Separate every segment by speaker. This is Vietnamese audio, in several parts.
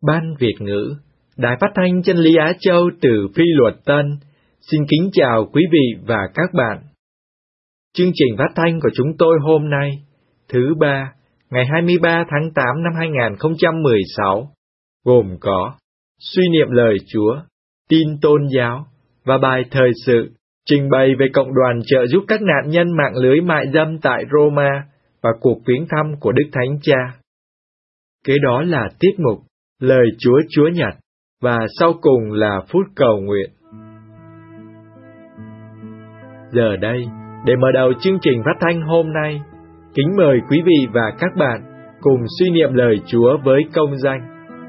Speaker 1: Ban Việt ngữ, Đài Phát thanh Chân lý Á Châu từ Phi Luật Tân, xin kính chào quý vị và các bạn. Chương trình phát thanh của chúng tôi hôm nay, thứ ba, ngày 23 tháng 8 năm 2016, gồm có suy niệm lời Chúa, tin tôn giáo và bài thời sự, trình bày về cộng đoàn trợ giúp các nạn nhân mạng lưới mại dâm tại Roma và cuộc viếng thăm của Đức Thánh Cha. Kế đó là tiết mục Lời Chúa Chúa Nhật, và sau cùng là phút cầu nguyện. Giờ đây, để mở đầu chương trình phát thanh hôm nay, kính mời quý vị và các bạn cùng suy niệm lời Chúa với công danh.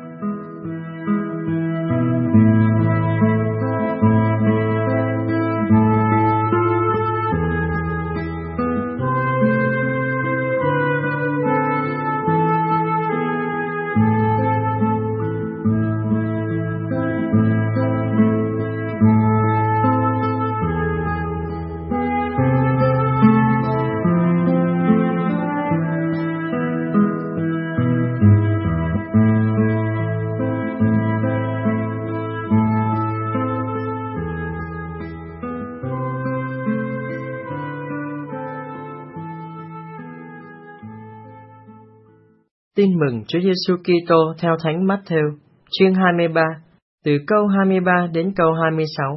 Speaker 2: Tin mừng Chúa Giêsu Kitô theo Thánh Matthew, chương 23, từ câu 23 đến câu 26.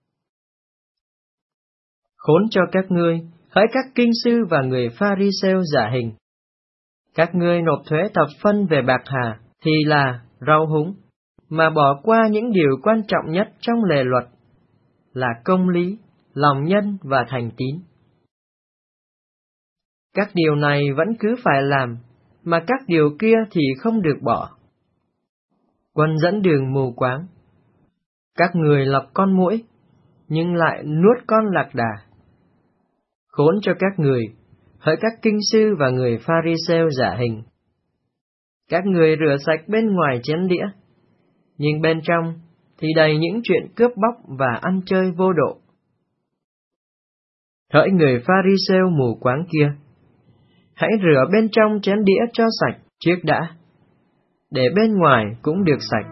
Speaker 2: Khốn cho các ngươi, hỡi các kinh sư và người Pha-ri-sêu giả hình! Các ngươi nộp thuế thập phân về bạc hà, thì là rau húng, mà bỏ qua những điều quan trọng nhất trong lề luật, là công lý, lòng nhân và thành tín. Các điều này vẫn cứ phải làm, mà các điều kia thì không được bỏ. Quân dẫn đường mù quáng. Các người lọc con muỗi, nhưng lại nuốt con lạc đà. Khốn cho các người, hỡi các kinh sư và người Pha-ri-sêu giả hình! Các người rửa sạch bên ngoài chén đĩa, nhưng bên trong thì đầy những chuyện cướp bóc và ăn chơi vô độ. Hỡi người Pha-ri-sêu mù quáng kia! Hãy rửa bên trong chén đĩa cho sạch trước đã, để bên ngoài cũng được sạch.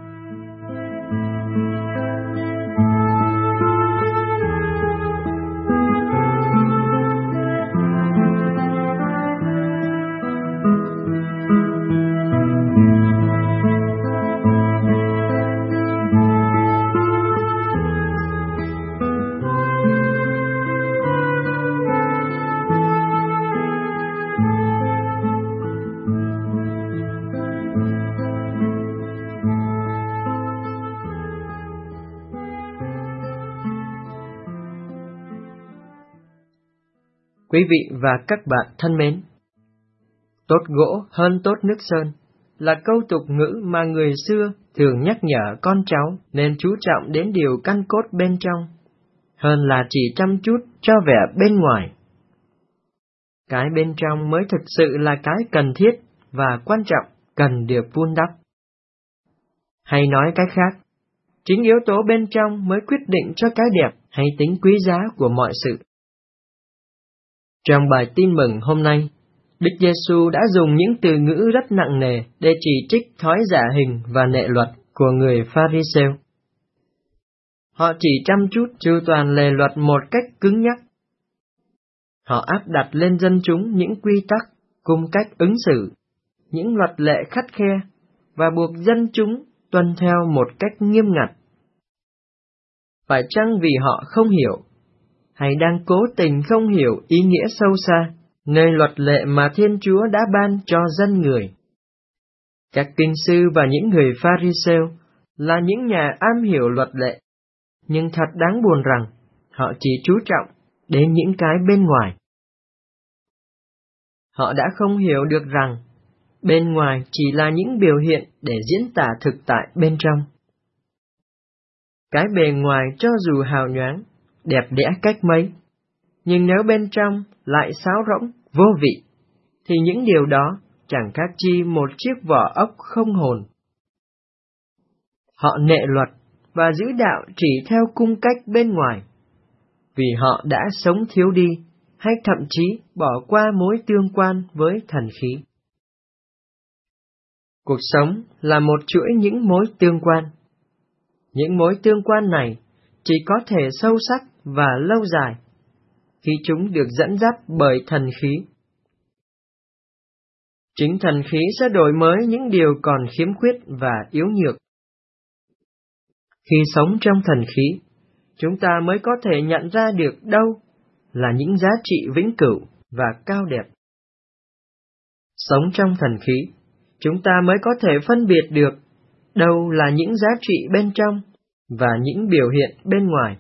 Speaker 2: Quý vị và các bạn thân mến, tốt gỗ hơn tốt nước sơn là câu tục ngữ mà người xưa thường nhắc nhở con cháu nên chú trọng đến điều căn cốt bên trong, hơn là chỉ chăm chút cho vẻ bên ngoài. Cái bên trong mới thực sự là cái cần thiết và quan trọng cần được vun đắp. Hay nói cách khác, chính yếu tố bên trong mới quyết định cho cái đẹp hay tính quý giá của mọi sự. Trong bài tin mừng hôm nay, Đức Giêsu đã dùng những từ ngữ rất nặng nề để chỉ trích thói giả hình và nệ luật của người Pha-ri-sêu. Họ chỉ chăm chút chu toàn lề luật một cách cứng nhắc. Họ áp đặt lên dân chúng những quy tắc, cung cách ứng xử, những luật lệ khắt khe và buộc dân chúng tuân theo một cách nghiêm ngặt. Phải chăng vì họ không hiểu, hay đang cố tình không hiểu ý nghĩa sâu xa nơi luật lệ mà Thiên Chúa đã ban cho dân người? Các kinh sư và những người Pha-ri-sêu là những nhà am hiểu luật lệ, nhưng thật đáng buồn rằng họ chỉ chú trọng đến những cái bên ngoài. Họ đã không hiểu được rằng bên ngoài chỉ là những biểu hiện để diễn tả thực tại bên trong. Cái bề ngoài cho dù hào nhoáng, đẹp đẽ cách mấy, nhưng nếu bên trong lại sáo rỗng, vô vị, thì những điều đó chẳng khác chi một chiếc vỏ ốc không hồn. Họ nệ luật và giữ đạo chỉ theo cung cách bên ngoài, vì họ đã sống thiếu đi, hay thậm chí bỏ qua mối tương quan với thần khí. Cuộc sống là một chuỗi những mối tương quan. Những mối tương quan này chỉ có thể sâu sắc và lâu dài khi chúng được dẫn dắt bởi thần khí. Chính thần khí sẽ đổi mới những điều còn khiếm khuyết và yếu nhược. Khi sống trong thần khí, chúng ta mới có thể nhận ra được đâu là những giá trị vĩnh cửu và cao đẹp. Sống trong thần khí, chúng ta mới có thể phân biệt được đâu là những giá trị bên trong và những biểu hiện bên ngoài.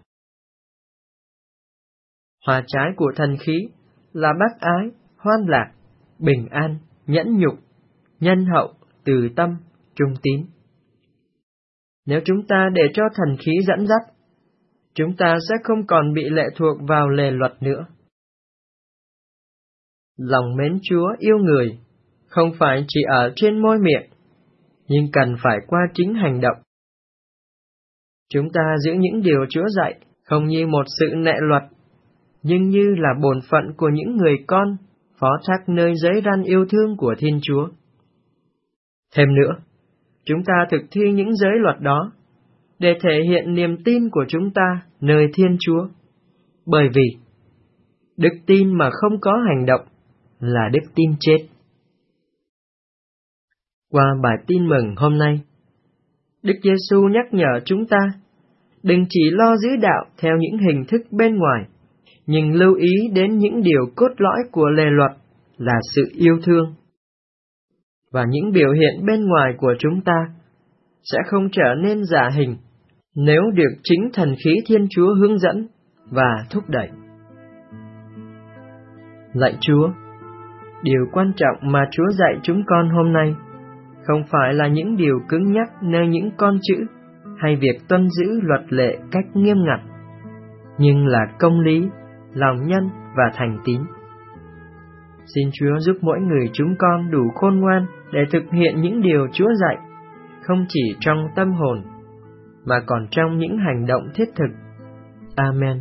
Speaker 2: Hoa trái của thần khí là bác ái, hoan lạc, bình an, nhẫn nhục, nhân hậu, từ tâm, trung tín. Nếu chúng ta để cho thần khí dẫn dắt, chúng ta sẽ không còn bị lệ thuộc vào lề luật nữa. Lòng mến Chúa yêu người không phải chỉ ở trên môi miệng, nhưng cần phải qua chính hành động. Chúng ta giữ những điều Chúa dạy không như một sự nệ luật, nhưng như là bổn phận của những người con phó thác nơi giới răn yêu thương của Thiên Chúa. Thêm nữa, chúng ta thực thi những giới luật đó để thể hiện niềm tin của chúng ta nơi Thiên Chúa, bởi vì đức tin mà không có hành động là đức tin chết. Qua bài tin mừng hôm nay, Đức Giêsu nhắc nhở chúng ta đừng chỉ lo giữ đạo theo những hình thức bên ngoài, nhưng lưu ý đến những điều cốt lõi của lề luật là sự yêu thương. Và những biểu hiện bên ngoài của chúng ta sẽ không trở nên giả hình nếu được chính thần khí Thiên Chúa hướng dẫn và thúc đẩy. Lạy Chúa, điều quan trọng mà Chúa dạy chúng con hôm nay không phải là những điều cứng nhắc nơi những con chữ hay việc tuân giữ luật lệ cách nghiêm ngặt, nhưng là công lý, lòng nhân và thành tín. Xin Chúa giúp mỗi người chúng con đủ khôn ngoan để thực hiện những điều Chúa dạy, không chỉ trong tâm hồn, mà còn trong những hành động thiết thực. Amen.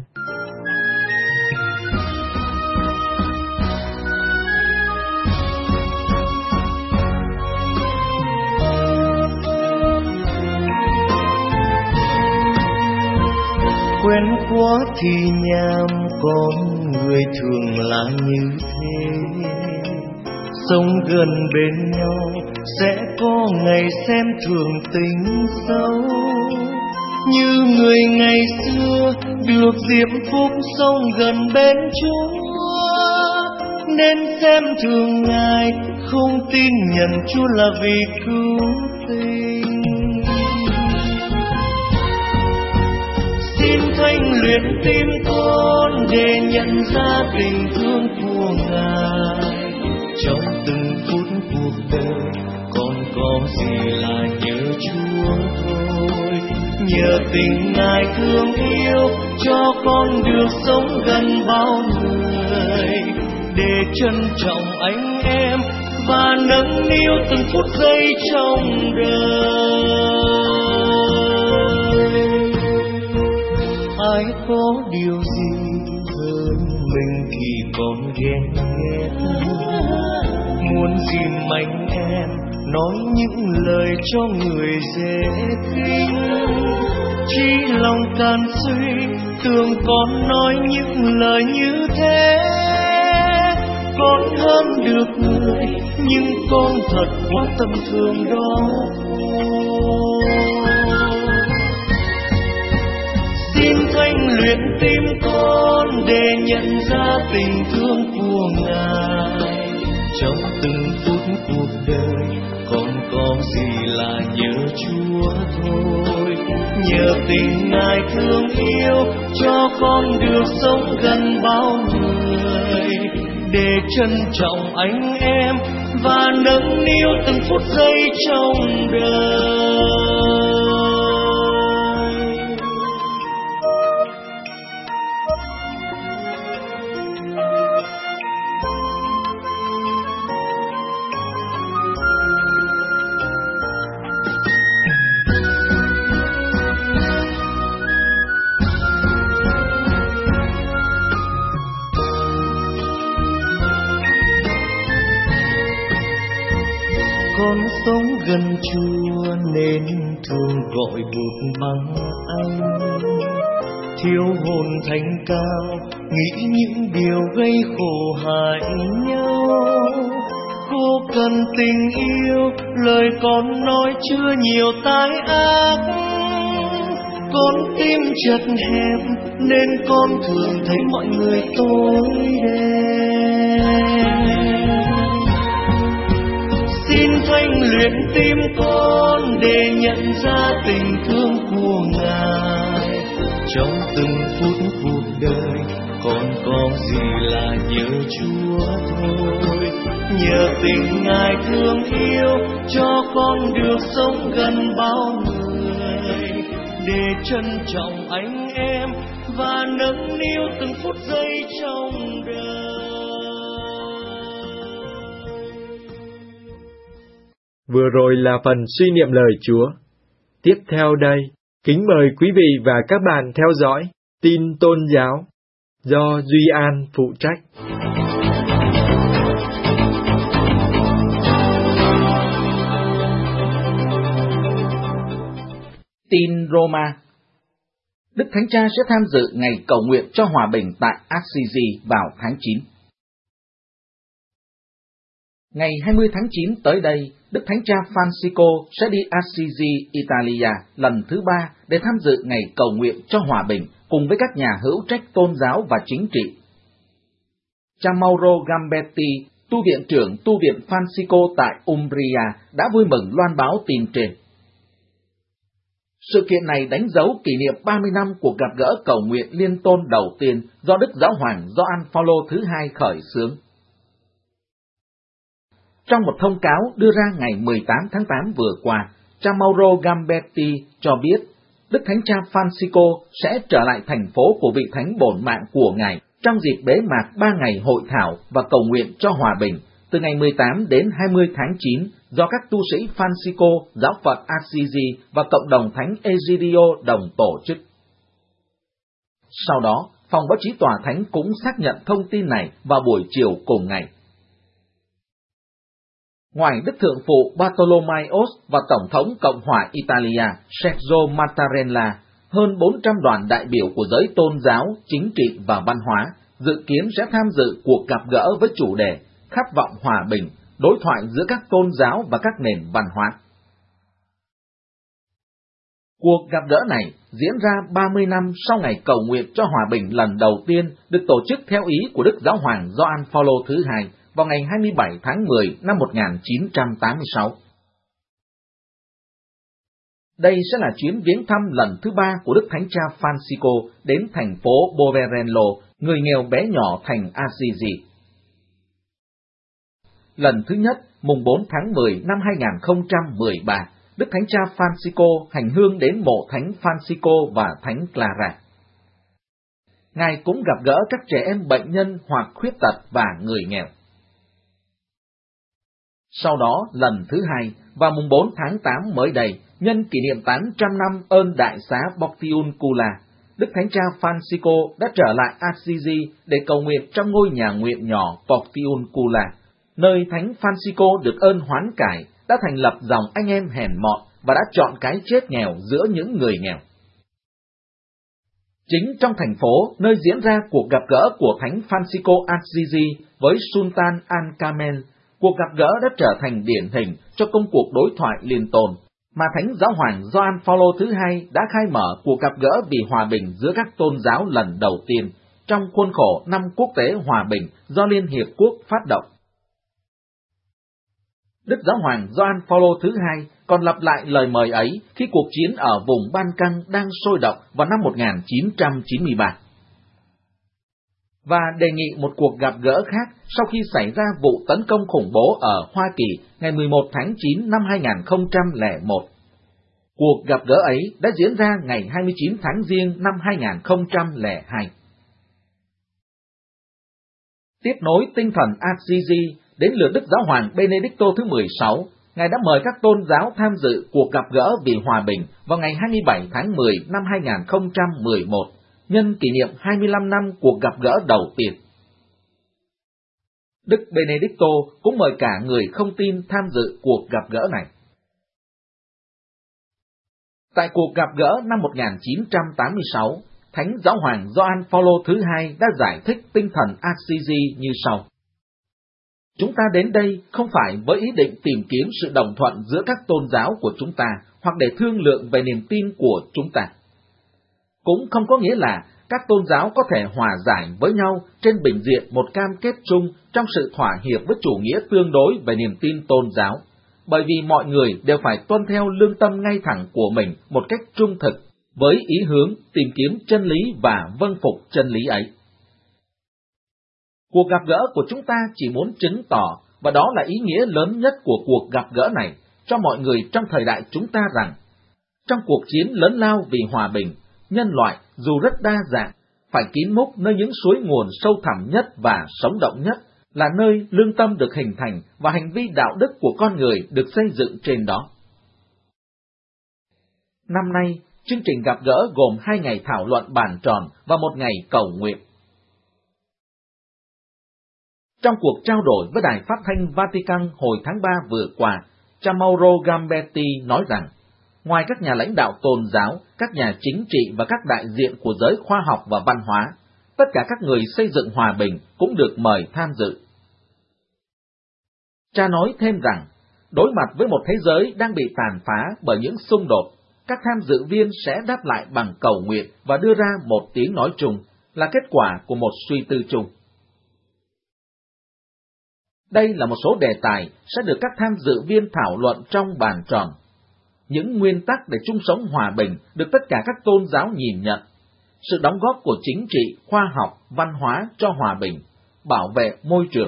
Speaker 3: Quen quá thì nhàm, con người thường là như thế. Sống gần bên nhau sẽ có ngày xem thường tình sâu. Như người ngày xưa được diễm phúc sống gần bên Chúa, nên xem thường Ngài, không tin nhận Chúa là vì cứu tình. Xin thanh luyện tim con để nhận ra tình thương của Ngài. Trong từng phút cuộc đời, con có gì là nhờ Chúa thôi. Nhờ tình Ngài thương yêu, cho con được sống gần bao người, để trân trọng anh em và nâng niu từng phút giây trong đời. Ai có điều gì hơn mình thì còn ghen ghét, muốn gìn mạnh em, nói những lời cho người dễ khinh. Chỉ lòng tàn suy, tưởng con nói những lời như thế. Con hơn được người, nhưng con thật quá tâm thương đó. Xin thanh luyện tim con để nhận ra tình thương của Ngài. Trong từng phút cuộc đời, con có gì là nhờ Chúa thôi. Nhờ tình Ngài thương yêu, cho con được sống gần bao người, để trân trọng anh em và nâng niu từng phút giây trong đời. Con sống gần Chúa nên thường gọi bụt bằng anh. Thiếu hồn thánh cao, nghĩ những điều gây khổ hại nhau. Cô cần tình yêu, lời con nói chưa nhiều tai ác. Con tim chật hẹp nên con thường thấy mọi người tối đen. Xin Thánh luyện tim con để nhận ra tình thương của Ngài. Trong từng phút cuộc đời con có gì là nhờ Chúa thôi. Nhờ tình Ngài thương yêu cho con được sống gần bao người, để trân trọng anh em và nâng niu từng phút giây trong đời.
Speaker 1: Vừa rồi là phần suy niệm lời Chúa. Tiếp theo đây, kính mời quý vị và các bạn theo dõi tin tôn giáo do Duy An phụ trách.
Speaker 4: Tin Roma. Đức Thánh Cha sẽ tham dự ngày cầu nguyện cho hòa bình tại Assisi vào tháng 9. Ngày 20 tháng 9 tới đây, Đức Thánh Cha Francisco sẽ đi Assisi, Italia lần thứ 3 để tham dự ngày cầu nguyện cho hòa bình cùng với các nhà hữu trách tôn giáo và chính trị. Cha Mauro Gambetti, tu viện trưởng tu viện Francisco tại Umbria, đã vui mừng loan báo tin trên. Sự kiện này đánh dấu kỷ niệm 30 năm cuộc gặp gỡ cầu nguyện liên tôn đầu tiên do Đức Giáo hoàng Gioan Phaolô thứ hai khởi xướng. Trong một thông cáo đưa ra ngày 18 tháng 8 vừa qua, cha Mauro Gambetti cho biết Đức Thánh Cha Francisco sẽ trở lại thành phố của vị Thánh bổn mạng của Ngài trong dịp bế mạc 3 ngày hội thảo và cầu nguyện cho hòa bình từ ngày 18 đến 20 tháng 9 do các tu sĩ Francisco, giáo phận Assisi và cộng đồng Thánh Egidio đồng tổ chức. Sau đó, phòng báo chí tòa thánh cũng xác nhận thông tin này vào buổi chiều cùng ngày. Ngoài Đức Thượng phụ Bartolomaios và Tổng thống Cộng hòa Italia Sergio Mattarella, hơn 400 đoàn đại biểu của giới tôn giáo, chính trị và văn hóa dự kiến sẽ tham dự cuộc gặp gỡ với chủ đề khát vọng hòa bình, đối thoại giữa các tôn giáo và các nền văn hóa. Cuộc gặp gỡ này diễn ra 30 năm sau ngày cầu nguyện cho hòa bình lần đầu tiên được tổ chức theo ý của Đức Giáo hoàng Gioan Phaolô thứ hai vào ngày 27 tháng 10 năm 1986. Đây sẽ là chuyến viếng thăm lần thứ 3 của Đức Thánh Cha Francisco đến thành phố Poverello, người nghèo bé nhỏ thành Assisi. Lần thứ nhất, mùng 4 tháng 10 năm 2013, Đức Thánh Cha Francisco hành hương đến mộ Thánh Francisco và Thánh Clara. Ngài cũng gặp gỡ các trẻ em bệnh nhân hoặc khuyết tật và người nghèo. Sau đó, lần thứ hai, vào mùng 4 tháng 8 mới đây, nhân kỷ niệm 800 năm ơn đại xá Portiuncula, Đức Thánh Cha Francisco đã trở lại Assisi để cầu nguyện trong ngôi nhà nguyện nhỏ Portiuncula, nơi Thánh Francisco được ơn hoán cải, đã thành lập dòng anh em hèn mọn và đã chọn cái chết nghèo giữa những người nghèo. Chính trong thành phố, nơi diễn ra cuộc gặp gỡ của Thánh Francisco Assisi với Sultan Al-Kamel, cuộc gặp gỡ đã trở thành điển hình cho công cuộc đối thoại liên tôn, mà Thánh Giáo hoàng Gioan Phaolô thứ hai đã khai mở cuộc gặp gỡ vì hòa bình giữa các tôn giáo lần đầu tiên, trong khuôn khổ Năm Quốc tế Hòa bình do Liên Hiệp Quốc phát động. Đức Giáo hoàng Gioan Phaolô thứ hai còn lặp lại lời mời ấy khi cuộc chiến ở vùng Ban Căng đang sôi động vào năm 1993. Và đề nghị một cuộc gặp gỡ khác sau khi xảy ra vụ tấn công khủng bố ở Hoa Kỳ ngày 11 tháng 9 năm 2001. Cuộc gặp gỡ ấy đã diễn ra ngày 29 tháng Giêng năm 2002. Tiếp nối tinh thần Assisi, đến lượt Đức Giáo hoàng Benedicto thứ 16, Ngài đã mời các tôn giáo tham dự cuộc gặp gỡ vì hòa bình vào ngày 27 tháng 10 năm 2011, nhân kỷ niệm 25 năm cuộc gặp gỡ đầu tiên. Đức Benedicto cũng mời cả người không tin tham dự cuộc gặp gỡ này. Tại cuộc gặp gỡ năm 1986, Thánh Giáo hoàng Gioan Phaolô thứ hai đã giải thích tinh thần Assisi như sau. Chúng ta đến đây không phải với ý định tìm kiếm sự đồng thuận giữa các tôn giáo của chúng ta hoặc để thương lượng về niềm tin của chúng ta. Cũng không có nghĩa là các tôn giáo có thể hòa giải với nhau trên bình diện một cam kết chung trong sự thỏa hiệp với chủ nghĩa tương đối về niềm tin tôn giáo, bởi vì mọi người đều phải tuân theo lương tâm ngay thẳng của mình một cách trung thực, với ý hướng tìm kiếm chân lý và vâng phục chân lý ấy. Cuộc gặp gỡ của chúng ta chỉ muốn chứng tỏ, và đó là ý nghĩa lớn nhất của cuộc gặp gỡ này, cho mọi người trong thời đại chúng ta rằng, trong cuộc chiến lớn lao vì hòa bình, nhân loại dù rất đa dạng, phải kín múc nơi những suối nguồn sâu thẳm nhất và sống động nhất, là nơi lương tâm được hình thành và hành vi đạo đức của con người được xây dựng trên đó. Năm nay, chương trình gặp gỡ gồm 2 ngày thảo luận bàn tròn và 1 ngày cầu nguyện. Trong cuộc trao đổi với Đài Phát thanh Vatican hồi tháng 3 vừa qua, cha Mauro Gambetti nói rằng, ngoài các nhà lãnh đạo tôn giáo, các nhà chính trị và các đại diện của giới khoa học và văn hóa, tất cả các người xây dựng hòa bình cũng được mời tham dự. Cha nói thêm rằng, đối mặt với một thế giới đang bị tàn phá bởi những xung đột, các tham dự viên sẽ đáp lại bằng cầu nguyện và đưa ra một tiếng nói chung, là kết quả của một suy tư chung. Đây là một số đề tài sẽ được các tham dự viên thảo luận trong bàn tròn. Những nguyên tắc để chung sống hòa bình được tất cả các tôn giáo nhìn nhận. Sự đóng góp của chính trị, khoa học, văn hóa cho hòa bình, bảo vệ môi trường.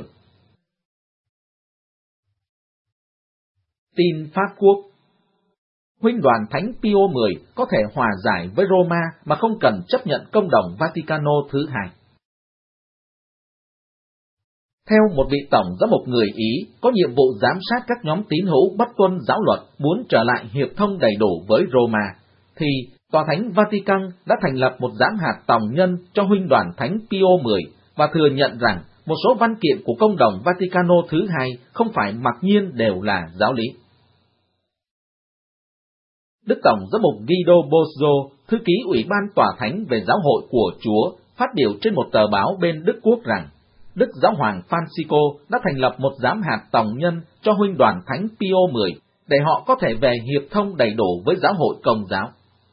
Speaker 4: Tin Pháp Quốc. Huynh đoàn Thánh Pio X có thể hòa giải với Roma mà không cần chấp nhận công đồng Vaticano thứ hai. Theo một vị tổng giám mục người Ý có nhiệm vụ giám sát các nhóm tín hữu bất tuân giáo luật muốn trở lại hiệp thông đầy đủ với Roma, thì Tòa Thánh Vatican đã thành lập một giám hạt tòng nhân cho Huynh đoàn Thánh Pio X và thừa nhận rằng một số văn kiện của công đồng Vaticano thứ hai không phải mặc nhiên đều là giáo lý. Đức Tổng giám mục Guido Bozzo, thư ký Ủy ban Tòa Thánh về Giáo hội của Chúa, phát biểu trên một tờ báo bên Đức Quốc rằng, Đức Giáo hoàng Francisco đã thành lập một giám hạt tòng nhân cho Huynh đoàn Thánh Pio X để họ có thể về hiệp thông đầy đủ với giáo hội Công giáo.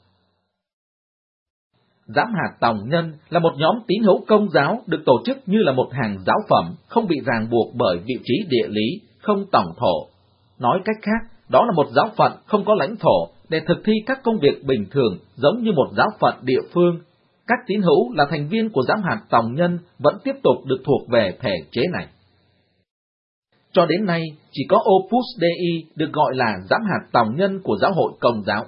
Speaker 4: Giám hạt tòng nhân là một nhóm tín hữu Công giáo được tổ chức như là một hàng giáo phẩm, không bị ràng buộc bởi vị trí địa lý, không tổng thổ. Nói cách khác, đó là một giáo phận không có lãnh thổ để thực thi các công việc bình thường giống như một giáo phận địa phương. Các tín hữu là thành viên của giám hạt tòng nhân vẫn tiếp tục được thuộc về thể chế này. Cho đến nay, chỉ có Opus Dei được gọi là giám hạt tòng nhân của giáo hội Công giáo.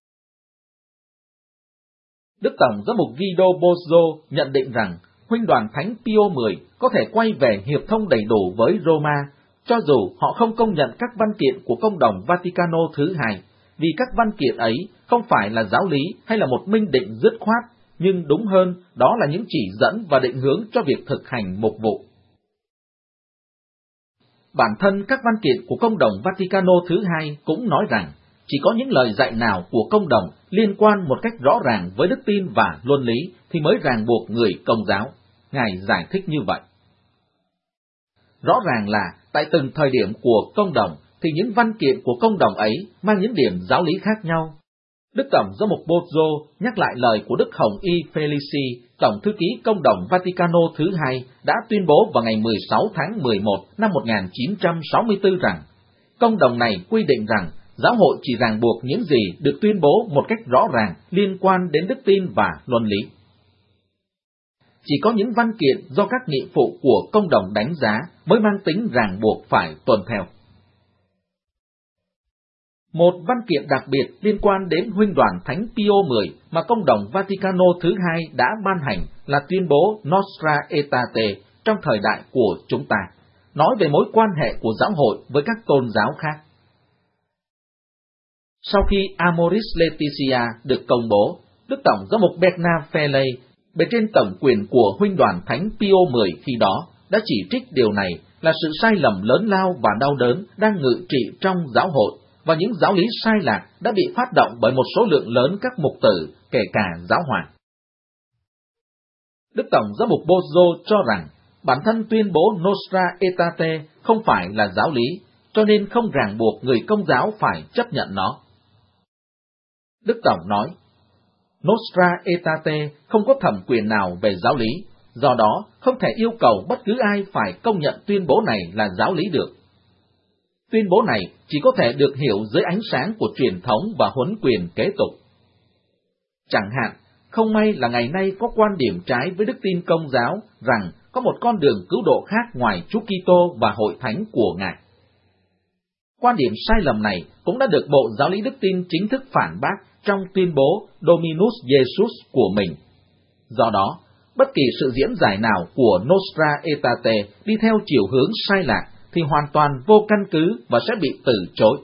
Speaker 4: Đức Tổng giám mục Guido Bozzo nhận định rằng Huynh đoàn Thánh Pio X có thể quay về hiệp thông đầy đủ với Roma, cho dù họ không công nhận các văn kiện của công đồng Vaticano thứ hai, vì các văn kiện ấy không phải là giáo lý hay là một minh định dứt khoát, nhưng đúng hơn, đó là những chỉ dẫn và định hướng cho việc thực hành mục vụ. Bản thân các văn kiện của công đồng Vaticano thứ hai cũng nói rằng, chỉ có những lời dạy nào của công đồng liên quan một cách rõ ràng với đức tin và luân lý thì mới ràng buộc người Công giáo. Ngài giải thích như vậy. Rõ ràng là, tại từng thời điểm của công đồng, thì những văn kiện của công đồng ấy mang những điểm giáo lý khác nhau. Đức Tổng giám mục Bozzo nhắc lại lời của Đức Hồng Y Felici, Tổng thư ký công đồng Vaticano thứ hai, đã tuyên bố vào ngày 16 tháng 11 năm 1964 rằng, công đồng này quy định rằng giáo hội chỉ ràng buộc những gì được tuyên bố một cách rõ ràng liên quan đến đức tin và luân lý. Chỉ có những văn kiện do các nghị phụ của công đồng đánh giá mới mang tính ràng buộc phải tuân theo. Một văn kiện đặc biệt liên quan đến Huynh đoàn Thánh Pio X mà công đồng Vaticano thứ hai đã ban hành là tuyên bố Nostra Aetate trong thời đại của chúng ta, nói về mối quan hệ của giáo hội với các tôn giáo khác. Sau khi Amoris Laetitia được công bố, Đức Tổng giám mục Bernard Felley, bề trên tổng quyền của Huynh đoàn Thánh Pio X khi đó, đã chỉ trích điều này là sự sai lầm lớn lao và đau đớn đang ngự trị trong giáo hội, và những giáo lý sai lạc đã bị phát động bởi một số lượng lớn các mục tử, kể cả giáo hoàng. Đức Tổng giám mục Bozo cho rằng bản thân tuyên bố Nostra Aetate không phải là giáo lý, cho nên không ràng buộc người Công giáo phải chấp nhận nó. Đức Tổng nói, Nostra Aetate không có thẩm quyền nào về giáo lý, do đó không thể yêu cầu bất cứ ai phải công nhận tuyên bố này là giáo lý được. Tuyên bố này chỉ có thể được hiểu dưới ánh sáng của truyền thống và huấn quyền kế tục. Chẳng hạn, không may là ngày nay có quan điểm trái với đức tin Công giáo rằng có một con đường cứu độ khác ngoài Chúa Kitô và hội thánh của Ngài. Quan điểm sai lầm này cũng đã được Bộ Giáo lý Đức tin chính thức phản bác trong tuyên bố Dominus Jesus của mình. Do đó, bất kỳ sự diễn giải nào của Nostra Aetate đi theo chiều hướng sai lạc thì hoàn toàn vô căn cứ và sẽ bị từ chối.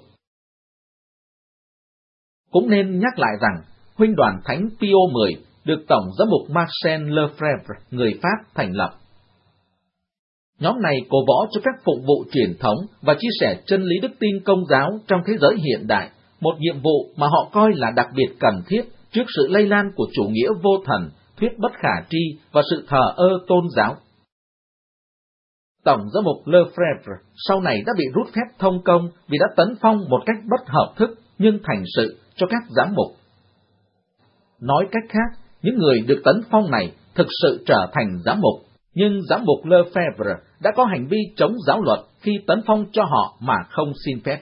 Speaker 4: Cũng nên nhắc lại rằng, Huynh đoàn Thánh Pio X được Tổng giám mục Marcel Lefebvre, người Pháp, thành lập. Nhóm này cổ võ cho các phụng vụ truyền thống và chia sẻ chân lý đức tin Công giáo trong thế giới hiện đại, một nhiệm vụ mà họ coi là đặc biệt cần thiết trước sự lây lan của chủ nghĩa vô thần, thuyết bất khả tri và sự thờ ơ tôn giáo. Tổng giám mục Lefebvre sau này đã bị rút phép thông công vì đã tấn phong một cách bất hợp thức nhưng thành sự cho các giám mục. Nói cách khác, những người được tấn phong này thực sự trở thành giám mục, nhưng giám mục Lefebvre đã có hành vi chống giáo luật khi tấn phong cho họ mà không xin phép.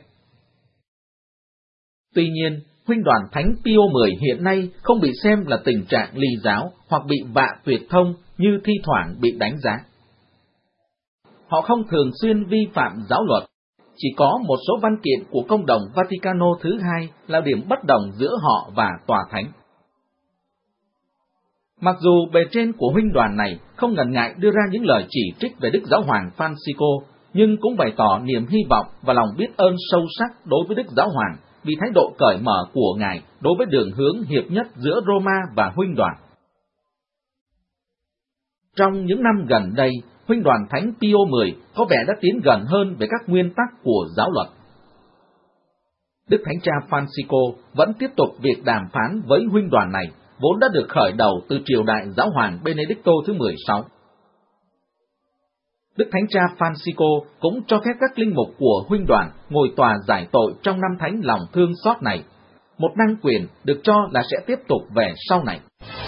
Speaker 4: Tuy nhiên, Huynh đoàn Thánh Pio X hiện nay không bị xem là tình trạng ly giáo hoặc bị vạ tuyệt thông như thi thoảng bị đánh giá. Họ không thường xuyên vi phạm giáo luật, chỉ có một số văn kiện của Công đồng Vaticano thứ hai là điểm bất đồng giữa họ và Tòa Thánh. Mặc dù bề trên của huynh đoàn này không ngần ngại đưa ra những lời chỉ trích về Đức Giáo hoàng Francisco, nhưng cũng bày tỏ niềm hy vọng và lòng biết ơn sâu sắc đối với Đức Giáo hoàng vì thái độ cởi mở của Ngài đối với đường hướng hiệp nhất giữa Roma và huynh đoàn. Trong những năm gần đây, huynh đoàn Thánh Pio X có vẻ đã tiến gần hơn về các nguyên tắc của giáo luật. Đức Thánh Cha Francisco vẫn tiếp tục việc đàm phán với huynh đoàn này, vốn đã được khởi đầu từ triều đại Giáo hoàng Benedicto thứ 16. Đức Thánh Cha Francisco cũng cho phép các linh mục của huynh đoàn ngồi tòa giải tội trong năm thánh lòng thương xót này, một năng quyền được cho là sẽ tiếp tục về sau này.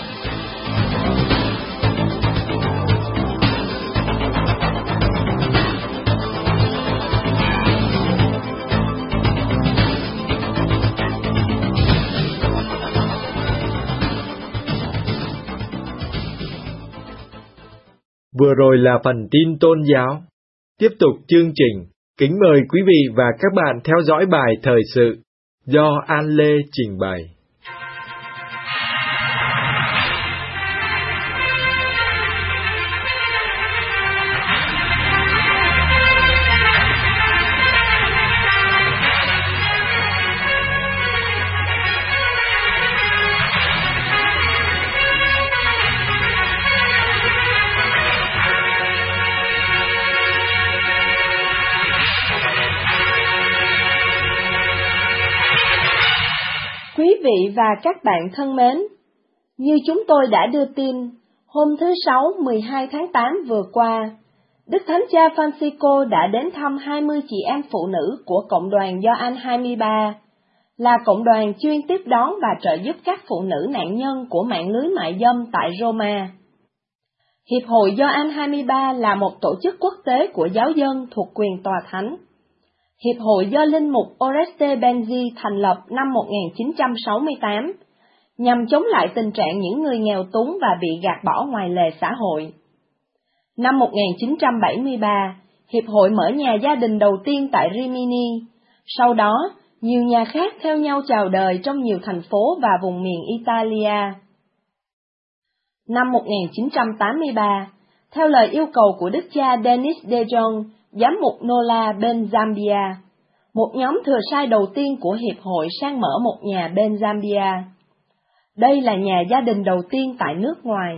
Speaker 1: Vừa rồi là phần tin tôn giáo. Tiếp tục chương trình, kính mời quý vị và các bạn theo dõi bài thời sự do An Lê trình bày.
Speaker 5: Quý vị và các bạn thân mến, như chúng tôi đã đưa tin, hôm thứ Sáu 12 tháng 8 vừa qua, Đức Thánh Cha Francisco đã đến thăm 20 chị em phụ nữ của Cộng đoàn Gioan 23, là cộng đoàn chuyên tiếp đón và trợ giúp các phụ nữ nạn nhân của mạng lưới mại dâm tại Roma. Hiệp hội Gioan 23 là một tổ chức quốc tế của giáo dân thuộc quyền Tòa Thánh. Hiệp hội do Linh mục Oreste Benzi thành lập năm 1968, nhằm chống lại tình trạng những người nghèo túng và bị gạt bỏ ngoài lề xã hội. Năm 1973, Hiệp hội mở nhà gia đình đầu tiên tại Rimini, sau đó, nhiều nhà khác theo nhau chào đời trong nhiều thành phố và vùng miền Italia. Năm 1983, theo lời yêu cầu của Đức cha Denis De Jong, giám mục Nola bên Zambia, một nhóm thừa sai đầu tiên của Hiệp hội sang mở một nhà bên Zambia. Đây là nhà gia đình đầu tiên tại nước ngoài.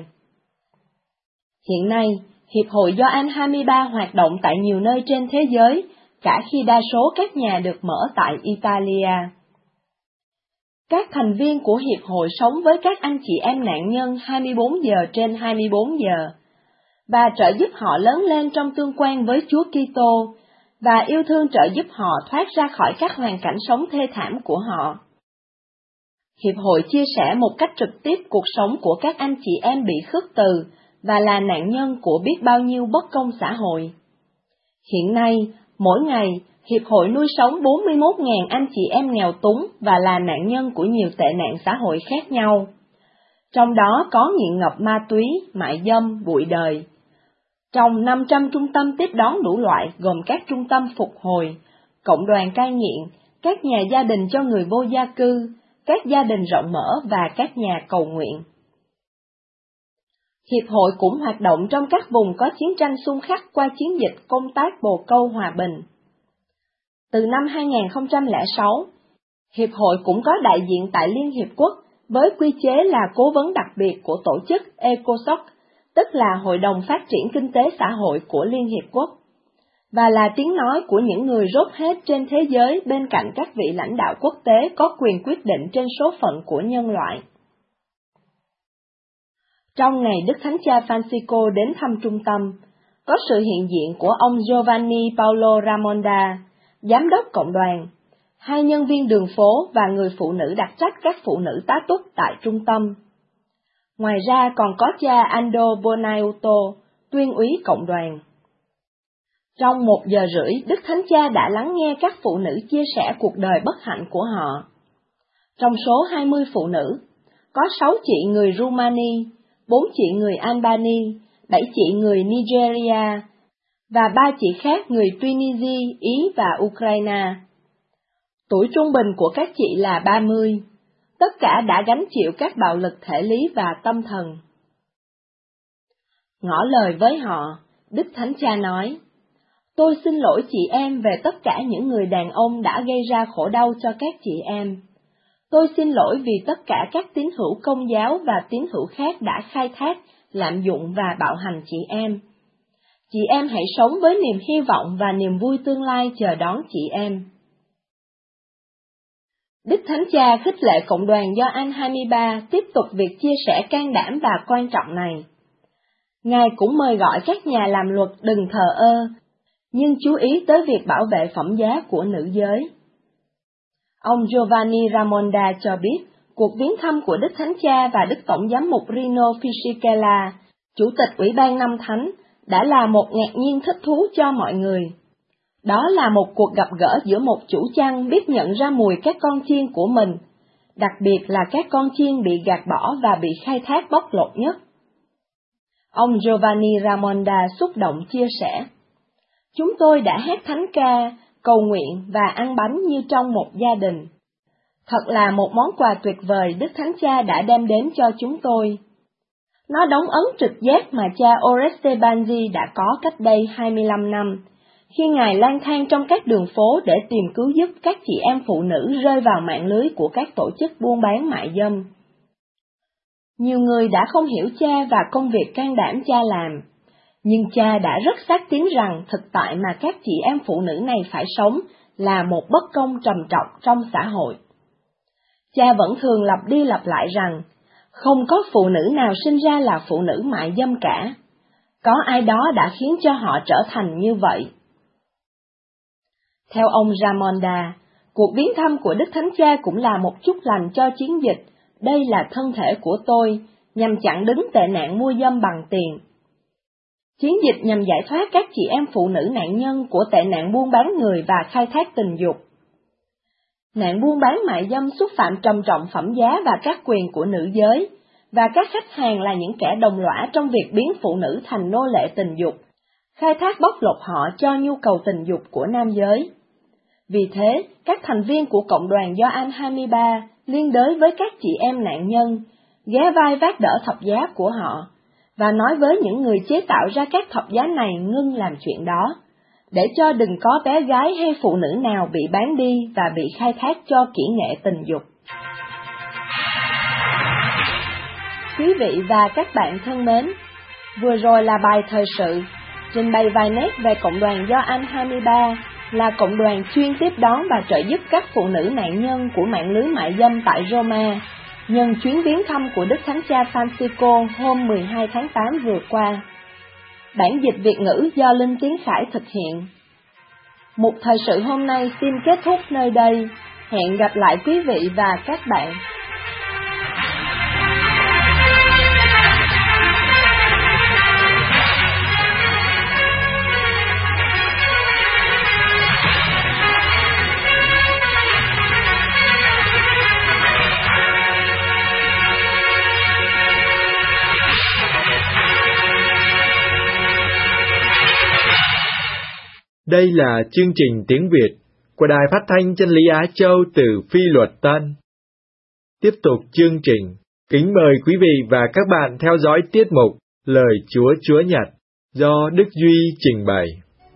Speaker 5: Hiện nay, Hiệp hội Gioan 23 hoạt động tại nhiều nơi trên thế giới cả khi đa số các nhà được mở tại Italia. Các thành viên của hiệp hội sống với các anh chị em nạn nhân 24 giờ trên 24 giờ, và trợ giúp họ lớn lên trong tương quan với Chúa Kitô, và yêu thương trợ giúp họ thoát ra khỏi các hoàn cảnh sống thê thảm của họ. Hiệp hội chia sẻ một cách trực tiếp cuộc sống của các anh chị em bị khước từ và là nạn nhân của biết bao nhiêu bất công xã hội. Hiện nay, mỗi ngày, Hiệp hội nuôi sống 41.000 anh chị em nghèo túng và là nạn nhân của nhiều tệ nạn xã hội khác nhau. Trong đó có nghiện ngập ma túy, mại dâm, bụi đời. Trong 500 trung tâm tiếp đón đủ loại gồm các trung tâm phục hồi, cộng đoàn cai nghiện, các nhà gia đình cho người vô gia cư, các gia đình rộng mở và các nhà cầu nguyện. Hiệp hội cũng hoạt động trong các vùng có chiến tranh xung khắc qua chiến dịch công tác bồ câu hòa bình. Từ năm 2006, Hiệp hội cũng có đại diện tại Liên Hiệp Quốc với quy chế là cố vấn đặc biệt của tổ chức ECOSOC, tức là Hội đồng Phát triển Kinh tế Xã hội của Liên Hiệp Quốc, và là tiếng nói của những người rốt hết trên thế giới bên cạnh các vị lãnh đạo quốc tế có quyền quyết định trên số phận của nhân loại. Trong ngày Đức Thánh Cha Francisco đến thăm trung tâm, có sự hiện diện của ông Giovanni Paolo Ramonda, giám đốc cộng đoàn, 2 nhân viên đường phố và người phụ nữ đặc trách các phụ nữ tá túc tại trung tâm. Ngoài ra còn có cha Aldo Bonaiuto, tuyên úy cộng đoàn. Trong 1 giờ rưỡi, Đức Thánh Cha đã lắng nghe các phụ nữ chia sẻ cuộc đời bất hạnh của họ. Trong số 20 phụ nữ, có 6 chị người Rumani, 4 chị người Albany, 7 chị người Nigeria, và 3 chị khác người Tunisia, Ý và Ukraine. Tuổi trung bình của các chị là 30, tất cả đã gánh chịu các bạo lực thể lý và tâm thần. Ngỏ lời với họ, Đức Thánh Cha nói, tôi xin lỗi chị em về tất cả những người đàn ông đã gây ra khổ đau cho các chị em. Tôi xin lỗi vì tất cả các tín hữu Công giáo và tín hữu khác đã khai thác, lạm dụng và bạo hành chị em. Chị em hãy sống với niềm hy vọng và niềm vui tương lai chờ đón chị em. Đức Thánh Cha khích lệ cộng đoàn Gioan 23 tiếp tục việc chia sẻ can đảm và quan trọng này. Ngài cũng mời gọi các nhà làm luật đừng thờ ơ, nhưng chú ý tới việc bảo vệ phẩm giá của nữ giới. Ông Giovanni Ramonda cho biết, cuộc viếng thăm của Đức Thánh Cha và Đức Tổng giám mục Rino Fisichella, Chủ tịch Ủy ban Năm Thánh, đã là một ngạc nhiên thích thú cho mọi người. Đó là một cuộc gặp gỡ giữa một chủ chăn biết nhận ra mùi các con chiên của mình, đặc biệt là các con chiên bị gạt bỏ và bị khai thác bóc lột nhất. Ông Giovanni Ramonda xúc động chia sẻ, chúng tôi đã hát thánh ca, cầu nguyện và ăn bánh như trong một gia đình. Thật là một món quà tuyệt vời Đức Thánh Cha đã đem đến cho chúng tôi. Nó đóng ấn trực giác mà cha Oreste Banzi đã có cách đây 25 năm, khi Ngài lang thang trong các đường phố để tìm cứu giúp các chị em phụ nữ rơi vào mạng lưới của các tổ chức buôn bán mại dâm. Nhiều người đã không hiểu cha và công việc can đảm cha làm, nhưng cha đã rất xác tín rằng thực tại mà các chị em phụ nữ này phải sống là một bất công trầm trọng trong xã hội. Cha vẫn thường lặp đi lặp lại rằng, không có phụ nữ nào sinh ra là phụ nữ mại dâm cả. Có ai đó đã khiến cho họ trở thành như vậy. Theo ông Ramonda, cuộc viếng thăm của Đức Thánh Cha cũng là một chút lành cho chiến dịch, đây là thân thể của tôi, nhằm chặn đứng tệ nạn mua dâm bằng tiền. Chiến dịch nhằm giải thoát các chị em phụ nữ nạn nhân của tệ nạn buôn bán người và khai thác tình dục. Nạn buôn bán mại dâm xúc phạm trầm trọng phẩm giá và các quyền của nữ giới, và các khách hàng là những kẻ đồng lõa trong việc biến phụ nữ thành nô lệ tình dục, khai thác bóc lột họ cho nhu cầu tình dục của nam giới. Vì thế, các thành viên của cộng đoàn Gioan 23 liên đới với các chị em nạn nhân, ghé vai vác đỡ thập giá của họ, và nói với những người chế tạo ra các thập giá này ngưng làm chuyện đó, để cho đừng có bé gái hay phụ nữ nào bị bán đi và bị khai thác cho kỹ nghệ tình dục. Quý vị và các bạn thân mến, vừa rồi là bài thời sự, trình bày vài nét về cộng đoàn Gioan 23 là cộng đoàn chuyên tiếp đón và trợ giúp các phụ nữ nạn nhân của mạng lưới mại dâm tại Roma, nhân chuyến viếng thăm của Đức Thánh Cha Francisco hôm 12 tháng 8 vừa qua. Bản dịch Việt ngữ do Linh Tiến Khải thực hiện. Mục thời sự hôm nay xin kết thúc nơi đây. Hẹn gặp lại quý vị và các bạn.
Speaker 1: Đây là chương trình tiếng Việt của Đài Phát thanh Chân lý Á Châu từ Phi Luật Tân. Tiếp tục chương trình, kính mời quý vị và các bạn theo dõi tiết mục Lời Chúa Chúa Nhật do Đức Duy trình bày.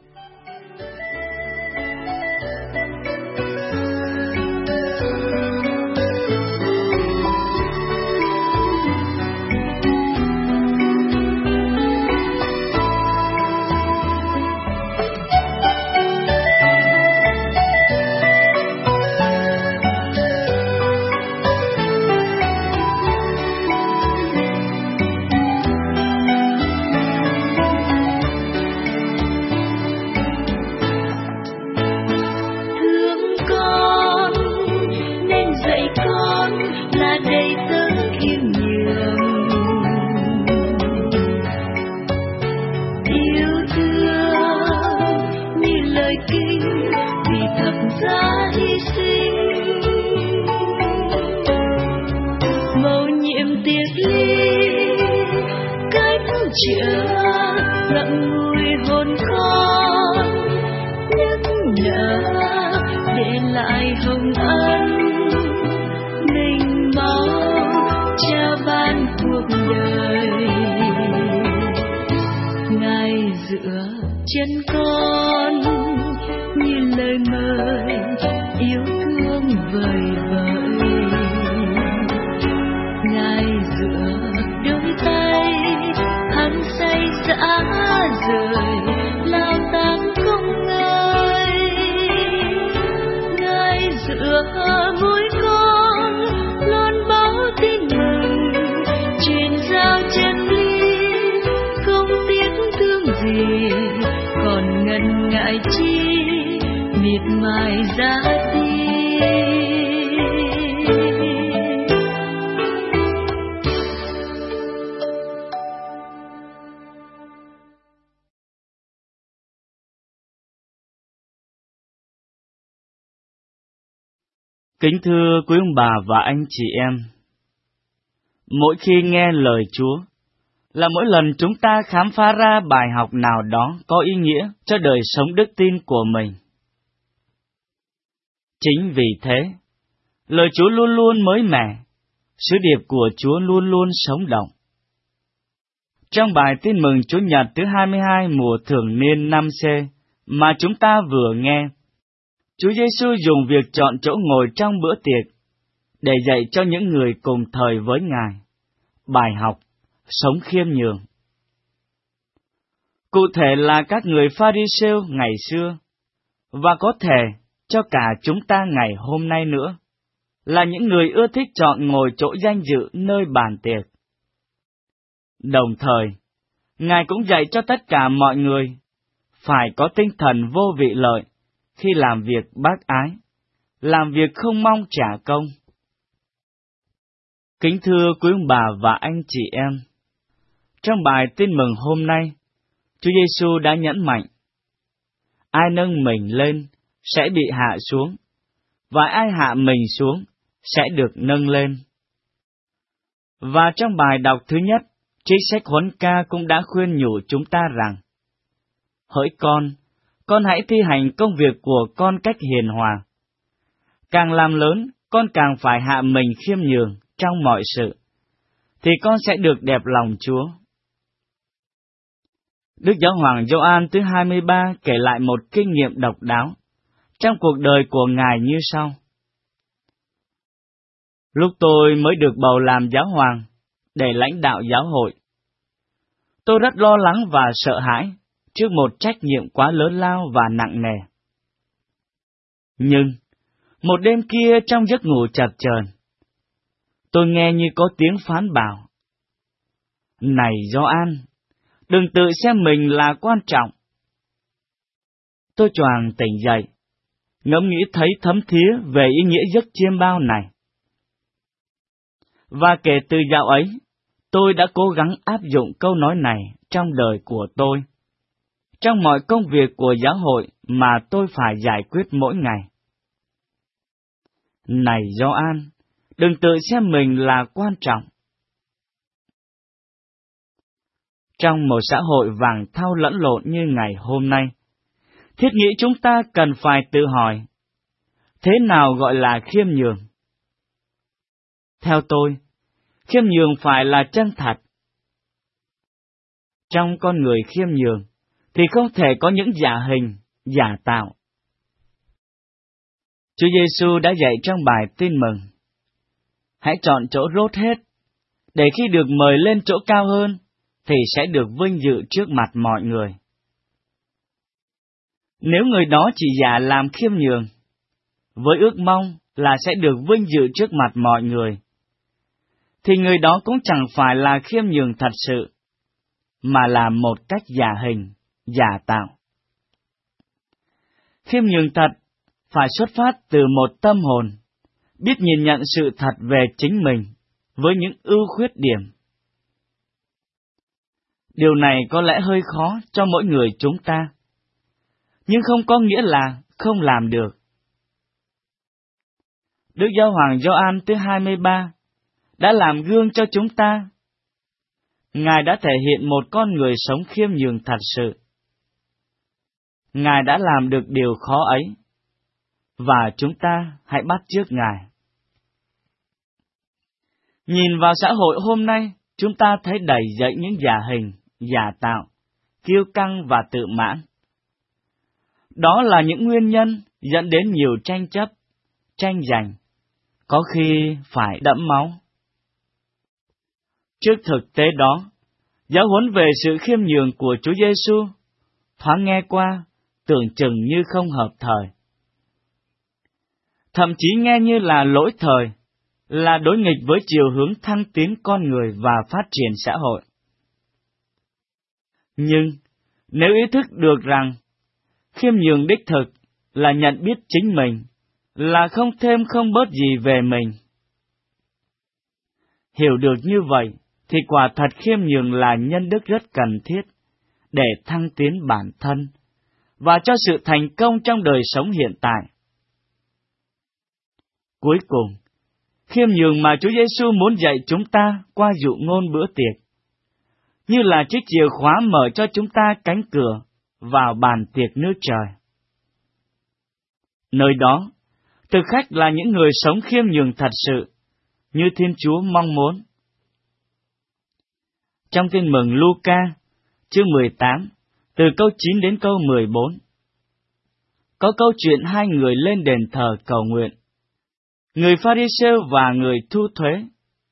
Speaker 3: Chân con như lời mời yêu thương vời vợi, Ngài giữa đôi tay hắn say dã rời lao tăng không ngơi, Ngài giữa môi con luôn báo tin mừng truyền giao chân lý không tiếc thương gì, còn ngần ngại chi miệt mài ra đi.
Speaker 6: Kính thưa quý ông bà và anh chị em, mỗi khi nghe lời Chúa là mỗi lần chúng ta khám phá ra bài học nào đó có ý nghĩa cho đời sống đức tin của mình. Chính vì thế, lời Chúa luôn luôn mới mẻ, sứ điệp của Chúa luôn luôn sống động. Trong bài tin mừng Chúa Nhật thứ 22 mùa thường niên năm C mà chúng ta vừa nghe, Chúa Giêsu dùng việc chọn chỗ ngồi trong bữa tiệc để dạy cho những người cùng thời với Ngài bài học sống khiêm nhường. Cụ thể là các người Pha-ri-sêu ngày xưa, và có thể cho cả chúng ta ngày hôm nay nữa, là những người ưa thích chọn ngồi chỗ danh dự nơi bàn tiệc. Đồng thời, Ngài cũng dạy cho tất cả mọi người phải có tinh thần vô vị lợi khi làm việc bác ái, làm việc không mong trả công. Kính thưa quý ông bà và anh chị em, trong bài tin mừng hôm nay, Chúa Giêsu đã nhấn mạnh, ai nâng mình lên sẽ bị hạ xuống, và ai hạ mình xuống sẽ được nâng lên. Và trong bài đọc thứ nhất, trích sách Huấn Ca cũng đã khuyên nhủ chúng ta rằng, hỡi con hãy thi hành công việc của con cách hiền hòa. Càng làm lớn, con càng phải hạ mình khiêm nhường trong mọi sự, thì con sẽ được đẹp lòng Chúa. Đức Giáo hoàng Gioan thứ 23 kể lại một kinh nghiệm độc đáo trong cuộc đời của Ngài như sau. Lúc tôi mới được bầu làm giáo hoàng để lãnh đạo giáo hội, tôi rất lo lắng và sợ hãi trước một trách nhiệm quá lớn lao và nặng nề. Nhưng, một đêm kia trong giấc ngủ chập chờn, tôi nghe như có tiếng phán bảo: "Này Gioan, đừng tự xem mình là quan trọng." Tôi choàng tỉnh dậy, ngẫm nghĩ thấy thấm thía về ý nghĩa giấc chiêm bao này. Và kể từ dạo ấy, tôi đã cố gắng áp dụng câu nói này trong đời của tôi, trong mọi công việc của giáo hội mà tôi phải giải quyết mỗi ngày. Này Gioan, đừng tự xem mình là quan trọng. Trong một xã hội vàng thau lẫn lộn như ngày hôm nay, thiết nghĩ chúng ta cần phải tự hỏi, thế nào gọi là khiêm nhường? Theo tôi, khiêm nhường phải là chân thật. Trong con người khiêm nhường, thì không thể có những giả hình, giả tạo. Chúa Giêsu đã dạy trong bài Tin Mừng: hãy chọn chỗ rốt hết, để khi được mời lên chỗ cao hơn, thì sẽ được vinh dự trước mặt mọi người. Nếu người đó chỉ giả làm khiêm nhường, với ước mong là sẽ được vinh dự trước mặt mọi người, thì người đó cũng chẳng phải là khiêm nhường thật sự, mà là một cách giả hình, giả tạo. Khiêm nhường thật phải xuất phát từ một tâm hồn, biết nhìn nhận sự thật về chính mình với những ưu khuyết điểm. Điều này có lẽ hơi khó cho mỗi người chúng ta, nhưng không có nghĩa là không làm được. Đức Giáo hoàng Gioan thứ 23 đã làm gương cho chúng ta. Ngài đã thể hiện một con người sống khiêm nhường thật sự. Ngài đã làm được điều khó ấy, và chúng ta hãy bắt chước Ngài. Nhìn vào xã hội hôm nay, chúng ta thấy đầy dẫy những giả hình, giả tạo, kiêu căng và tự mãn. Đó là những nguyên nhân dẫn đến nhiều tranh chấp, tranh giành, có khi phải đẫm máu. Trước thực tế đó, giáo huấn về sự khiêm nhường của Chúa Giêsu thoáng nghe qua, tưởng chừng như không hợp thời. Thậm chí nghe như là lỗi thời, là đối nghịch với chiều hướng thăng tiến con người và phát triển xã hội. Nhưng, nếu ý thức được rằng khiêm nhường đích thực là nhận biết chính mình, là không thêm không bớt gì về mình. Hiểu được như vậy, thì quả thật khiêm nhường là nhân đức rất cần thiết để thăng tiến bản thân và cho sự thành công trong đời sống hiện tại. Cuối cùng, khiêm nhường mà Chúa Giêsu muốn dạy chúng ta qua dụ ngôn bữa tiệc, như là chiếc chìa khóa mở cho chúng ta cánh cửa vào bàn tiệc nước trời. Nơi đó, thực khách là những người sống khiêm nhường thật sự, như Thiên Chúa mong muốn. Trong Tin Mừng Luca, chương 18, từ câu 9 đến câu 14, có câu chuyện hai người lên đền thờ cầu nguyện, người Pha-ri-sêu và người thu thuế.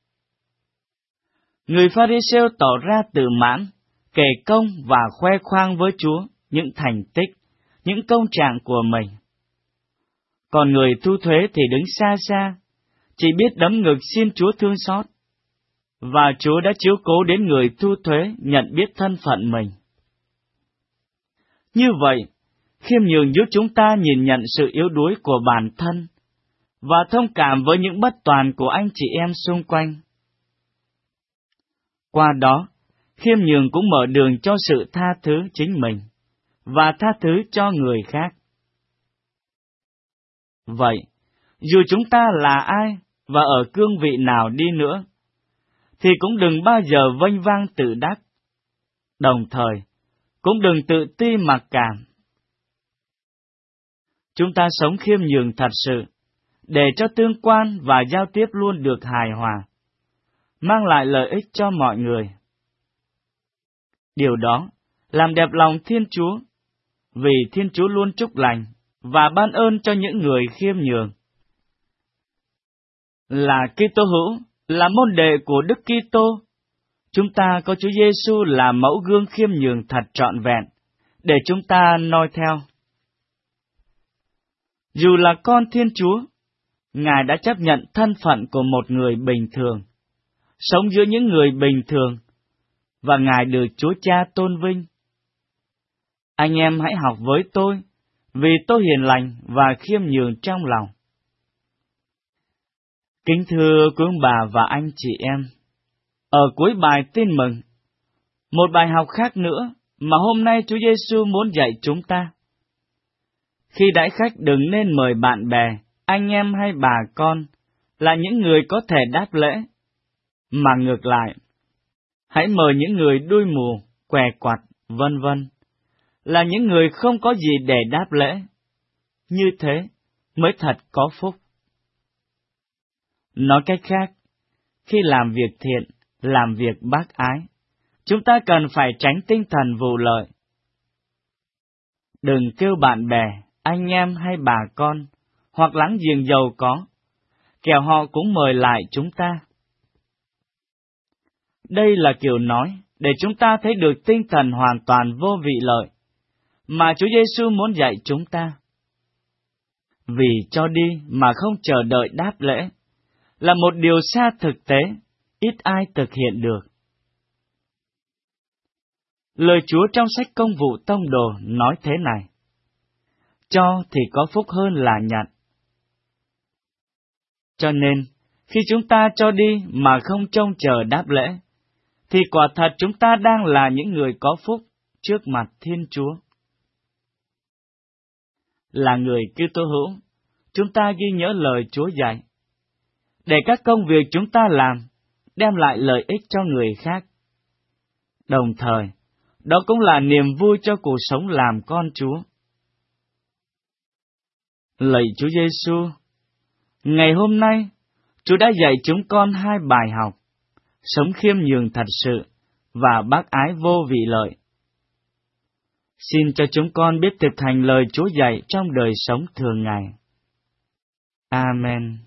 Speaker 6: Người Pha-ri-sêu tỏ ra tự mãn, kể công và khoe khoang với Chúa những thành tích, những công trạng của mình. Còn người thu thuế thì đứng xa xa, chỉ biết đấm ngực xin Chúa thương xót. Và Chúa đã chiếu cố đến người thu thuế nhận biết thân phận mình. Như vậy, khiêm nhường giúp chúng ta nhìn nhận sự yếu đuối của bản thân và thông cảm với những bất toàn của anh chị em xung quanh. Qua đó, khiêm nhường cũng mở đường cho sự tha thứ chính mình và tha thứ cho người khác. Vậy, dù chúng ta là ai và ở cương vị nào đi nữa, thì cũng đừng bao giờ vênh vang tự đắc, đồng thời cũng đừng tự ti mặc cảm. Chúng ta sống khiêm nhường thật sự, để cho tương quan và giao tiếp luôn được hài hòa, mang lại lợi ích cho mọi người. Điều đó làm đẹp lòng Thiên Chúa, vì Thiên Chúa luôn chúc lành và ban ơn cho những người khiêm nhường. Là Kitô hữu, là môn đệ của Đức Kitô, chúng ta có Chúa Giêsu là mẫu gương khiêm nhường thật trọn vẹn, để chúng ta noi theo. Dù là con Thiên Chúa, Ngài đã chấp nhận thân phận của một người bình thường, sống giữa những người bình thường, và Ngài được Chúa Cha tôn vinh. Anh em hãy học với tôi, vì tôi hiền lành và khiêm nhường trong lòng. Kính thưa quý ông bà và anh chị em, ở cuối bài Tin Mừng, một bài học khác nữa mà hôm nay Chúa Giêsu muốn dạy chúng ta. Khi đãi khách đừng nên mời bạn bè, anh em hay bà con là những người có thể đáp lễ, mà ngược lại, hãy mời những người đuôi mù, què quặt, vân vân, là những người không có gì để đáp lễ. Như thế mới thật có phúc. Nói cách khác, khi làm việc thiện, làm việc bác ái, chúng ta cần phải tránh tinh thần vụ lợi. Đừng kêu bạn bè, anh em hay bà con, hoặc láng giềng giàu có, kẻo họ cũng mời lại chúng ta. Đây là kiểu nói để chúng ta thấy được tinh thần hoàn toàn vô vị lợi mà Chúa Giêsu muốn dạy chúng ta. Vì cho đi mà không chờ đợi đáp lễ là một điều xa thực tế, ít ai thực hiện được. Lời Chúa trong sách Công vụ Tông Đồ nói thế này: cho thì có phúc hơn là nhận. Cho nên, khi chúng ta cho đi mà không trông chờ đáp lễ, thì quả thật chúng ta đang là những người có phúc trước mặt Thiên Chúa. Là người Kitô hữu, chúng ta ghi nhớ lời Chúa dạy, để các công việc chúng ta làm đem lại lợi ích cho người khác. Đồng thời, đó cũng là niềm vui cho cuộc sống làm con Chúa. Lạy Chúa Giêsu, ngày hôm nay, Chúa đã dạy chúng con 2 bài học: sống khiêm nhường thật sự và bác ái vô vị lợi. Xin cho chúng con biết thực hành lời Chúa dạy trong đời sống thường ngày. Amen.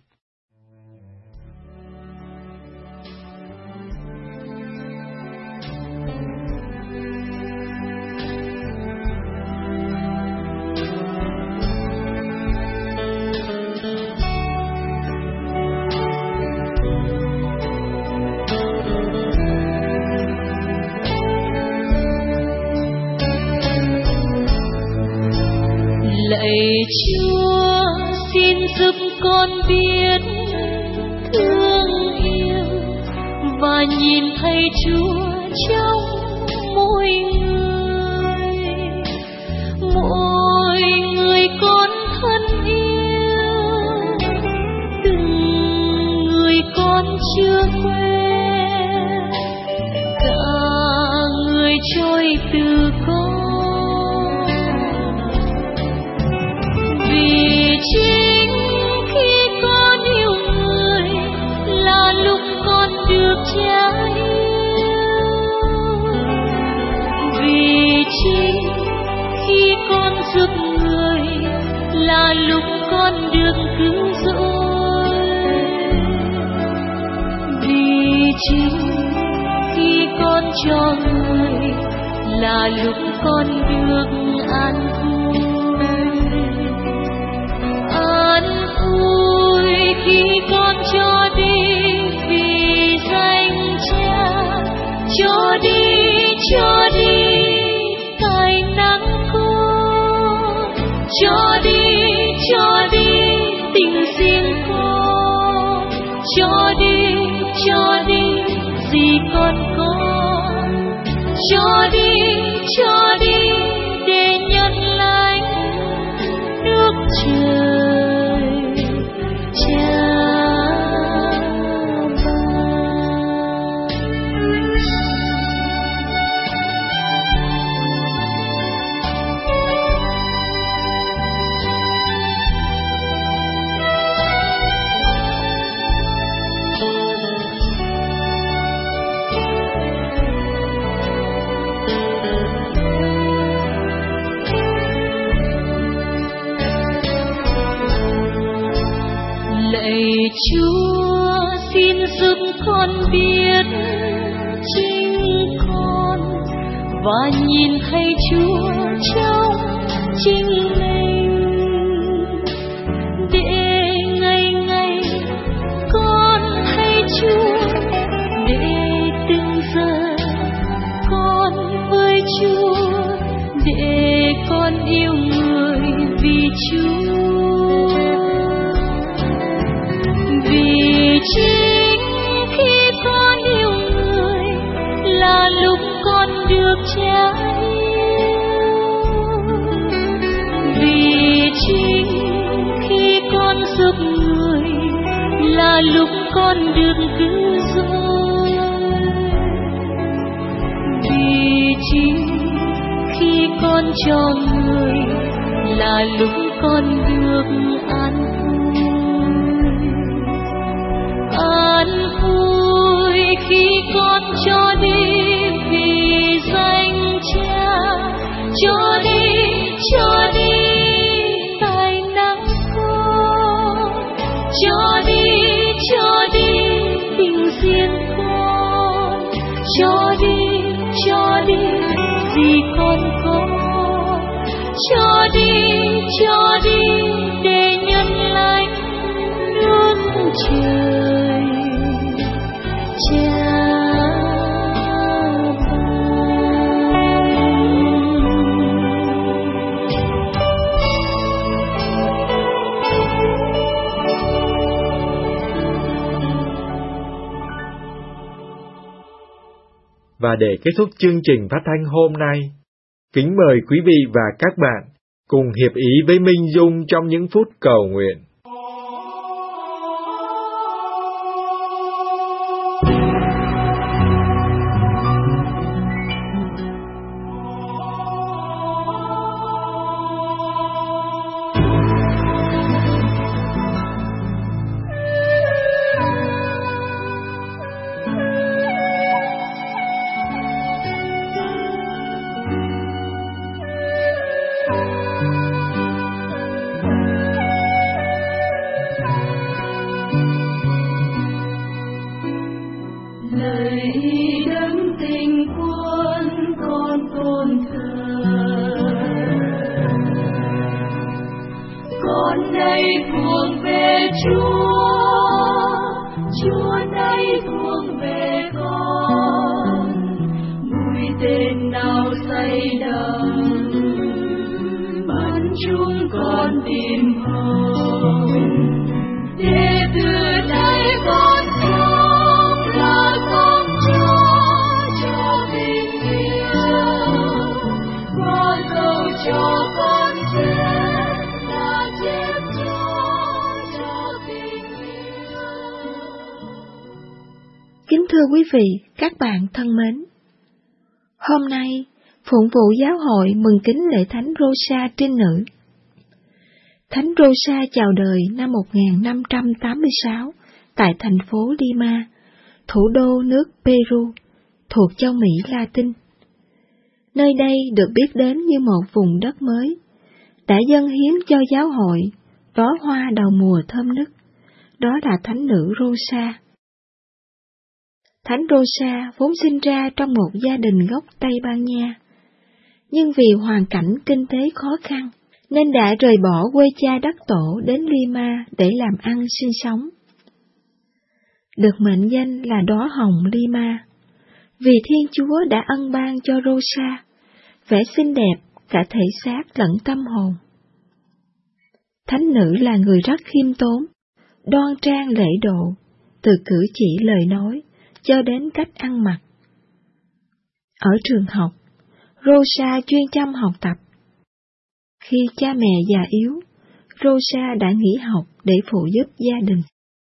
Speaker 7: Lạy Chúa, xin giúp con biết thương yêu và nhìn thấy Chúa trong mỗi người con thân yêu, từng người con chưa quen, cả người trôi từ con. Chính khi con yêu người là lúc con được Cha yêu. Vì chính khi con giúp người là lúc con được cứu rỗi. Vì chính khi con cho người là lúc con được an vui. An vui khi con cho đi vì danh Cha, cho đi tài năng con, cho đi tình riêng con, cho đi gì con có, cho đi để nhận lãnh nước trời Cha Lạy Chúa, xin giúp con biết chính con và nhìn thấy Chúa trong chính mình. con được cứu rỗi. Vì chi khi con cho người là lúc con được an vui khi con cho đi vì danh Cha, cho đi tài năng con, cho đi tình duyên con, cho đi vì con có, cho đi để nhân lành nước trời Cha.
Speaker 1: Và để kết thúc chương trình phát thanh hôm nay, kính mời quý vị và các bạn cùng hiệp ý với Minh Dung trong những phút cầu nguyện.
Speaker 5: Kính thưa quý vị, các bạn thân mến, hôm nay Phụng vụ Giáo hội mừng kính lễ Thánh Rosa Trinh Nữ. Thánh Rosa chào đời năm 1586 tại thành phố Lima, thủ đô nước Peru, thuộc châu Mỹ Latin. Nơi đây được biết đến như một vùng đất mới, đã dâng hiến cho giáo hội đóa hoa đầu mùa thơm nức, đó là Thánh nữ Rosa. Thánh Rosa vốn sinh ra trong một gia đình gốc Tây Ban Nha, nhưng vì hoàn cảnh kinh tế khó khăn, nên đã rời bỏ quê cha đất tổ đến Lima để làm ăn sinh sống. Được mệnh danh là đóa hồng Lima, vì Thiên Chúa đã ân ban cho Rosa vẻ xinh đẹp cả thể xác lẫn tâm hồn. Thánh nữ là người rất khiêm tốn, đoan trang lễ độ, từ cử chỉ lời nói cho đến cách ăn mặc. Ở trường học, Rosa chuyên chăm học tập. Khi cha mẹ già yếu, Rosa đã nghỉ học để phụ giúp gia đình.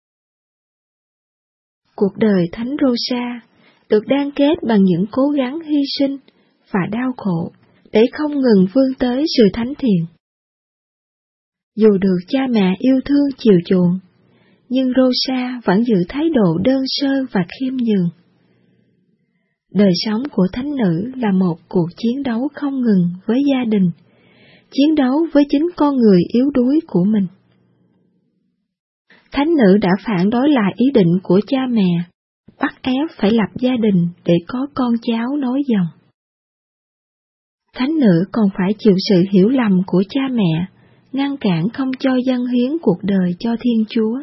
Speaker 5: Cuộc đời Thánh Rosa được đan kết bằng những cố gắng hy sinh và đau khổ để không ngừng vươn tới sự thánh thiện. Dù được cha mẹ yêu thương chiều chuộng, nhưng Rosa vẫn giữ thái độ đơn sơ và khiêm nhường. Đời sống của thánh nữ là một cuộc chiến đấu không ngừng với gia đình, chiến đấu với chính con người yếu đuối của mình. Thánh nữ đã phản đối lại ý định của cha mẹ, bắt ép phải lập gia đình để có con cháu nối dòng. Thánh nữ còn phải chịu sự hiểu lầm của cha mẹ, ngăn cản không cho dâng hiến cuộc đời cho Thiên Chúa.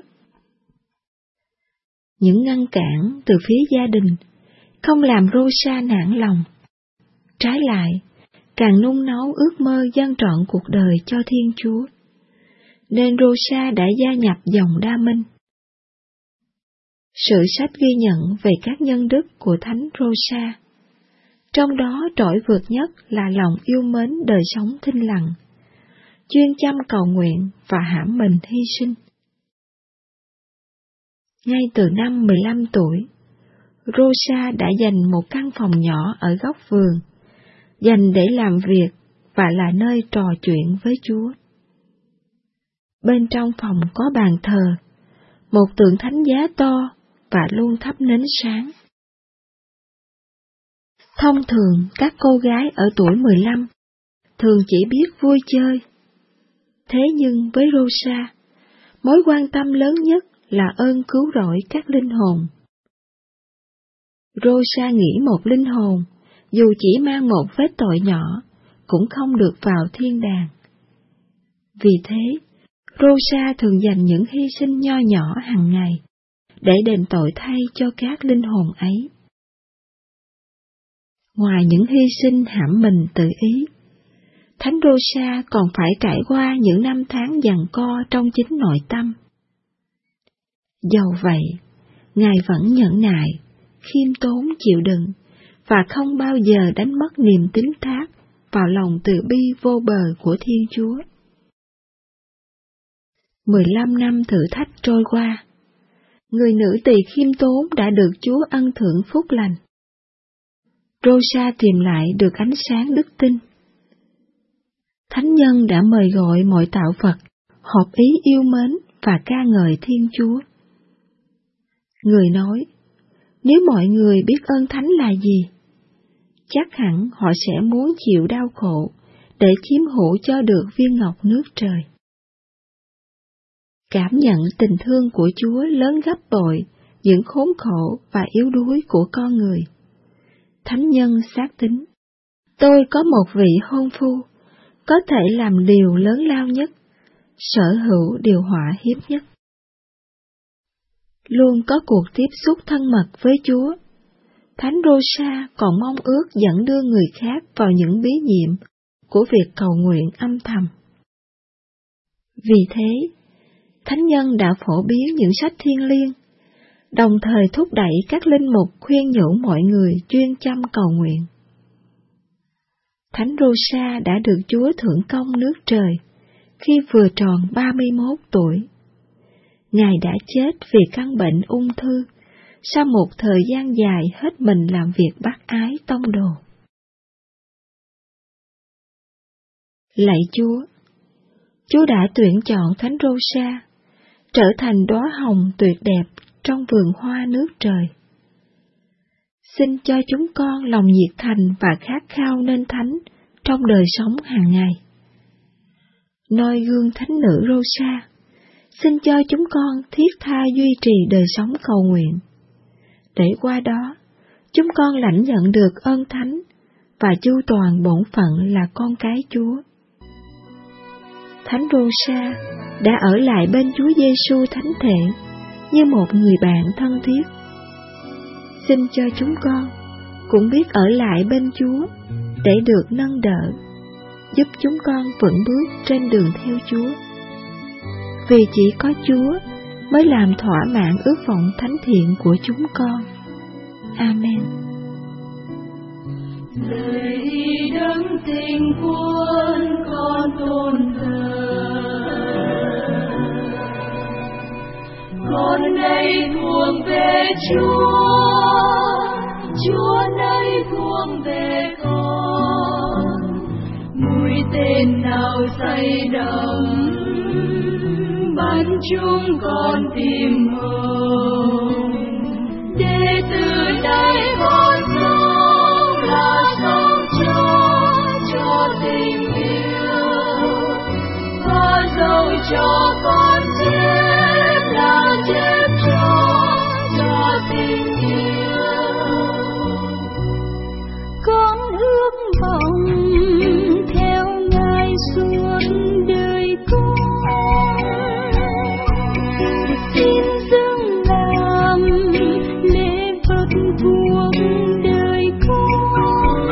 Speaker 5: Những ngăn cản từ phía gia đình không làm Rosa nản lòng. Trái lại, càng nung nấu ước mơ dâng trọn cuộc đời cho Thiên Chúa. Nên Rosa đã gia nhập dòng Đa Minh. Sử sách ghi nhận về các nhân đức của Thánh Rosa. Trong đó trội vượt nhất là lòng yêu mến đời sống thinh lặng, chuyên chăm cầu nguyện và hãm mình hy sinh.
Speaker 8: Ngay từ năm 15 tuổi, Rosa đã dành một căn phòng nhỏ ở góc vườn, dành để làm việc và là nơi trò chuyện với Chúa. Bên trong phòng có bàn thờ, một tượng thánh giá to và luôn thắp nến sáng. Thông thường các cô gái ở tuổi 15 thường chỉ biết vui chơi. Thế nhưng với Rosa, mối quan tâm lớn nhất là ơn cứu rỗi các linh hồn. Rosa nghĩ một linh hồn, dù chỉ mang một vết tội nhỏ, cũng không được vào thiên đàng. Vì thế, Rosa thường dành những hy sinh nho nhỏ hàng ngày, để đền tội thay cho các linh hồn ấy. Ngoài những hy sinh hãm mình tự ý, Thánh Rosa còn phải trải qua những năm tháng giằng co trong chính nội tâm. Dầu vậy, Ngài vẫn nhẫn nại, khiêm tốn chịu đựng, và không bao giờ đánh mất niềm tín thác vào lòng từ bi vô bờ của Thiên Chúa. 15 năm thử thách trôi qua, người nữ tỳ khiêm tốn đã được Chúa ân thưởng phúc lành. Rosa tìm lại được ánh sáng đức tin. Thánh nhân đã mời gọi mọi tạo vật hợp ý yêu mến và ca ngợi Thiên Chúa. Người nói, nếu mọi người biết ơn Thánh là gì, chắc hẳn họ sẽ muốn chịu đau khổ để chiếm hữu cho được viên ngọc nước trời. Cảm nhận tình thương của Chúa lớn gấp bội những khốn khổ và yếu đuối của con người. Thánh nhân xác tín, tôi có một vị hôn phu, có thể làm điều lớn lao nhất, sở hữu điều họa hiếp nhất. Luôn có cuộc tiếp xúc thân mật với Chúa, Thánh Rosa còn mong ước dẫn đưa người khác vào những bí nhiệm của việc cầu nguyện âm thầm. Vì thế, Thánh nhân đã phổ biến những sách thiêng liêng, đồng thời thúc đẩy các linh mục khuyên nhủ mọi người chuyên chăm cầu nguyện. Thánh Rosa đã được Chúa thưởng công nước trời khi vừa tròn 31 tuổi. Ngài đã chết vì căn bệnh ung thư sau một thời gian dài hết mình làm việc bác ái tông đồ. Lạy Chúa, Chúa đã tuyển chọn Thánh Rosa trở thành đóa hồng tuyệt đẹp trong vườn hoa nước trời. Xin cho chúng con lòng nhiệt thành và khát khao nên thánh trong đời sống hàng ngày. Noi gương thánh nữ Rosa, xin cho chúng con thiết tha duy trì đời sống cầu nguyện, để qua đó chúng con lãnh nhận được ơn thánh và chu toàn bổn phận là con cái Chúa. Thánh Rosa đã ở lại bên Chúa Giêsu thánh thể như một người bạn thân thiết. Xin cho chúng con cũng biết ở lại bên Chúa để được nâng đỡ, giúp chúng con vững bước trên đường theo Chúa. Vì chỉ có Chúa mới làm thỏa mãn ước vọng thánh thiện của chúng con. Amen.
Speaker 7: Lạy đấng tình quân con tôn thờ, con nay thuộc về Chúa, Chúa nay thuộc về con. Mũi tên nào say đắm bắn chúng con tìm hồn, để từ đây con sống là sống cho tình yêu, và dẫu cho con chết là chết cho tình yêu. Con ước vọng theo Ngài suốt đời con, xin dâng làm lễ vật thuộc đời con,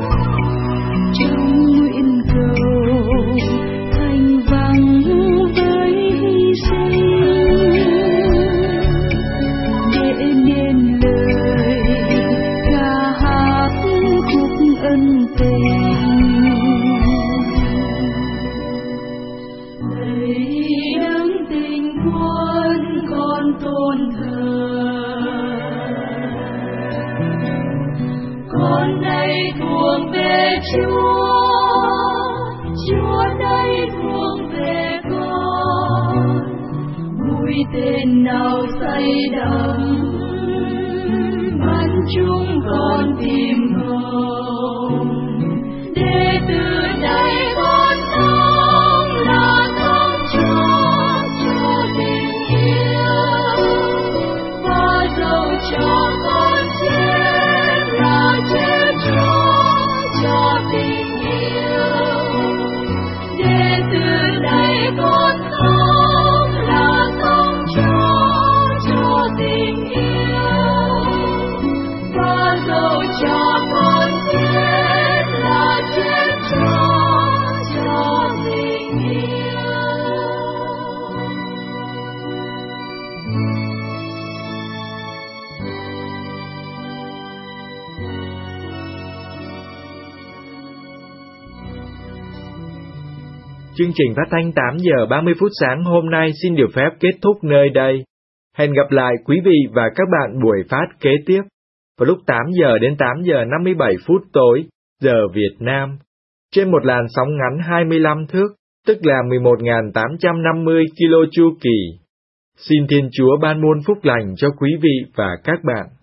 Speaker 7: trong nguyện cầu thành vang với con nay thuộc về Chúa, Chúa nay thuộc về con. Mũi tên nào say đắm, bắn chúng con tìm hồng. Để từ đây con sống là sống cho tình yêu, và dẫu cho con chết là chết cho tình yêu. Để từ đây con sống là sống cho tình yêu, và dẫu cho con chết là chết cho tình yêu.
Speaker 1: Chương trình phát thanh 8 giờ 30 phút sáng hôm nay xin được phép kết thúc nơi đây. Hẹn gặp lại quý vị và các bạn buổi phát kế tiếp vào lúc 8 giờ đến 8 giờ 57 phút tối, giờ Việt Nam, trên một làn sóng ngắn 25 thước, tức là 11.850 kilo chu kỳ. Xin Thiên Chúa ban muôn phúc lành cho quý vị và các bạn.